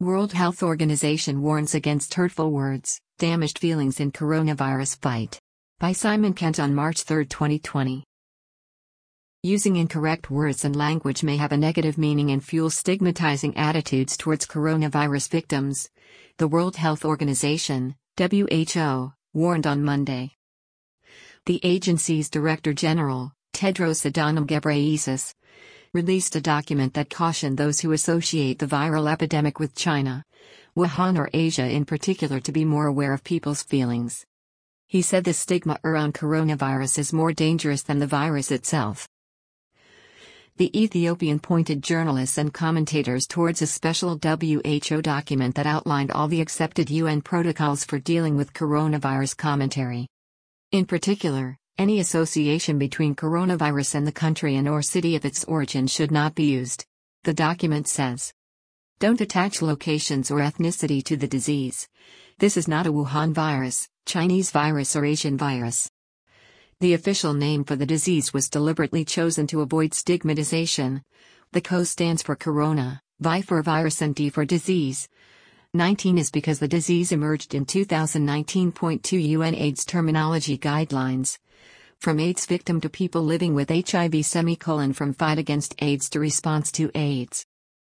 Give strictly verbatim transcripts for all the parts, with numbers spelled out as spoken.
World Health Organization warns against hurtful words, damaged feelings in coronavirus fight. By Simon Kent on March third, twenty twenty. Using incorrect words and language may have a negative meaning and fuel stigmatizing attitudes towards coronavirus victims, the World Health Organization, W H O, warned on Monday. The agency's Director General, Tedros Adhanom Ghebreyesus, released a document that cautioned those who associate the viral epidemic with China, Wuhan or Asia in particular to be more aware of people's feelings. He said the stigma around coronavirus is more dangerous than the virus itself. The Ethiopian pointed journalists and commentators towards a special W H O document that outlined all the accepted U N protocols for dealing with coronavirus commentary. In particular, any association between coronavirus and the country and or city of its origin should not be used. The document says, don't attach locations or ethnicity to the disease. This is not a Wuhan virus, Chinese virus or Asian virus. The official name for the disease was deliberately chosen to avoid stigmatization. The C O stands for corona, Vi for virus and D for disease. nineteen is because the disease emerged in two thousand nineteen point two U N AIDS terminology guidelines. From AIDS victim to people living with H I V semicolon from fight against AIDS to response to AIDS.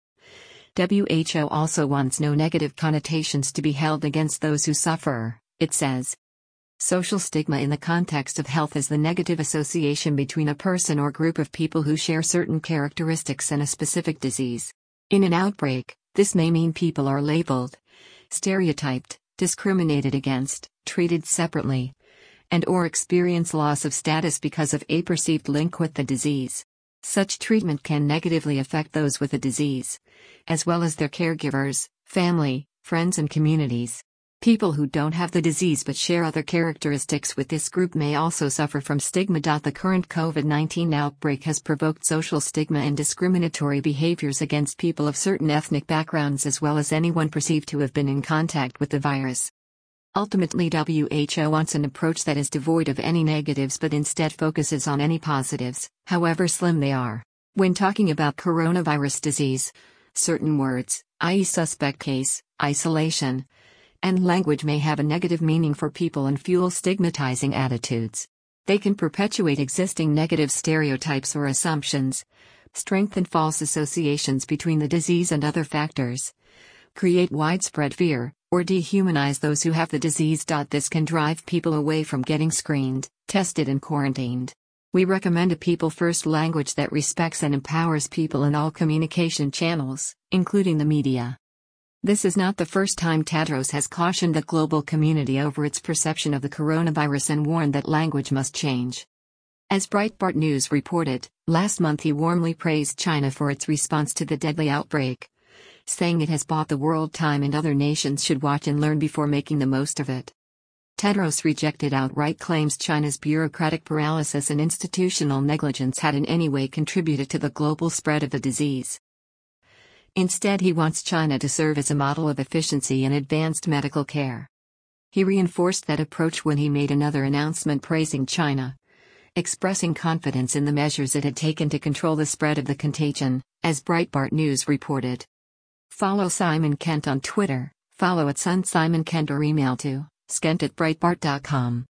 W H O also wants no negative connotations to be held against those who suffer, it says. Social stigma in the context of health is the negative association between a person or group of people who share certain characteristics and a specific disease. In an outbreak, this may mean people are labeled, stereotyped, discriminated against, treated separately, and or experience loss of status because of a perceived link with the disease. Such treatment can negatively affect those with the disease, as well as their caregivers, family, friends and communities. People who don't have the disease but share other characteristics with this group may also suffer from stigma. The current COVID nineteen outbreak has provoked social stigma and discriminatory behaviors against people of certain ethnic backgrounds as well as anyone perceived to have been in contact with the virus. Ultimately, W H O wants an approach that is devoid of any negatives but instead focuses on any positives, however slim they are. When talking about coronavirus disease, certain words, that is suspect case, isolation, and language may have a negative meaning for people and fuel stigmatizing attitudes. They can perpetuate existing negative stereotypes or assumptions, strengthen false associations between the disease and other factors, create widespread fear, or dehumanize those who have the disease. This can drive people away from getting screened, tested and quarantined. We recommend a people-first language that respects and empowers people in all communication channels, including the media. This is not the first time Tedros has cautioned the global community over its perception of the coronavirus and warned that language must change. As Breitbart News reported, last month he warmly praised China for its response to the deadly outbreak, saying it has bought the world time and other nations should watch and learn before making the most of it. Tedros rejected outright claims China's bureaucratic paralysis and institutional negligence had in any way contributed to the global spread of the disease. Instead, he wants China to serve as a model of efficiency and advanced medical care. He reinforced that approach when he made another announcement praising China, expressing confidence in the measures it had taken to control the spread of the contagion, as Breitbart News reported. Follow Simon Kent on Twitter, follow at Sun Simon Kent or email to skent at breitbart dot com.